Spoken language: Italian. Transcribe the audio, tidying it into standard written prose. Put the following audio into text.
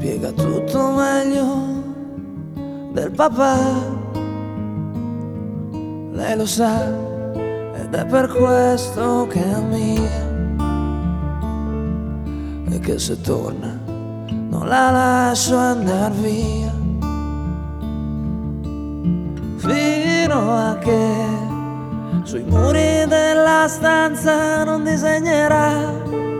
spiega tutto meglio del papà. Lei lo sa ed è per questo che è mia, e che se torna non la lascio andar via, fino a che sui muri della stanza non disegnerà